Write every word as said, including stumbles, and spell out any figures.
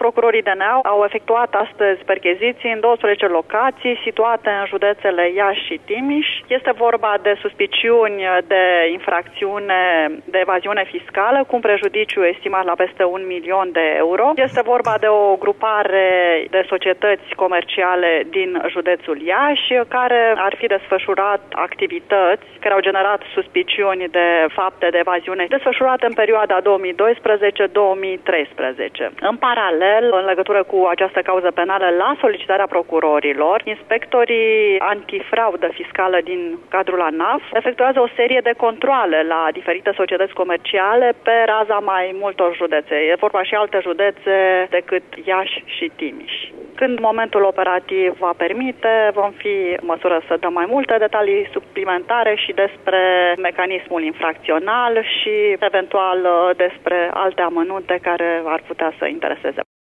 procurorii D N A au efectuat astăzi percheziții în douăsprezece locații situate în județele Iași și Timiș. Este vorba de suspiciuni de infracțiune de evaziune fiscală cu un prejudiciu estimat la peste un milion de euro. Este vorba de o grupare de societăți comerciale din județul Iași care ar fi desfășurat activități care au generat suspiciuni de fapte de evaziune desfășurate în perioada două mii doisprezece două mii treisprezece. În paralel, în legătură cu această cauză penală, la solicitarea procurorilor, inspectorii antifraudă fiscală din cadrul ANAF efectuează o serie de controale la diferite societăți comerciale pe raza mai multor județe. E vorba și alte județe decât Iași și Timiș. Când momentul operativ va permite, vom fi în măsură să dăm mai multe detalii suplimentare și despre mecanismul infracțional și eventual despre alte amănunte care ar putea să intereseze.